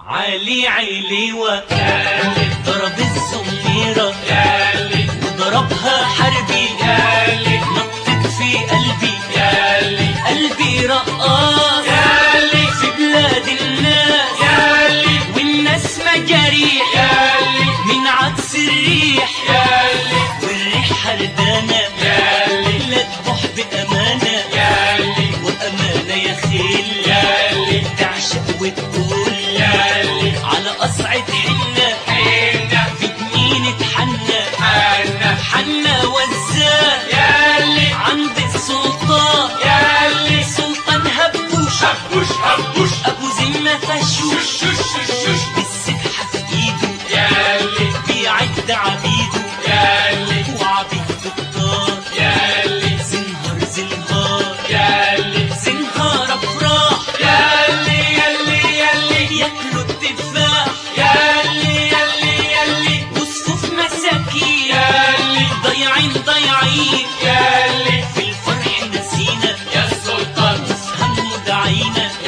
علي عليوة ضرب الزميرة وضربها حربي نطت في قلبي قلبي رقاص في بلاد الناس والناس مجاريح من عكس الريح والريح حردانة لا تبح بأمانة وأمانة يا خيل تعشق وتقول على قصعة حنة في جنينة حنة وزان عند السلطان سلطان هبوش أبو زمة فشوش بالسبحة في إيده بيعد عبيده وعبيده كتار زنهار أفراح ياكلوا التفاح وصفوف مساكين ضايعين في الفرح نسينا وفي همه دعينا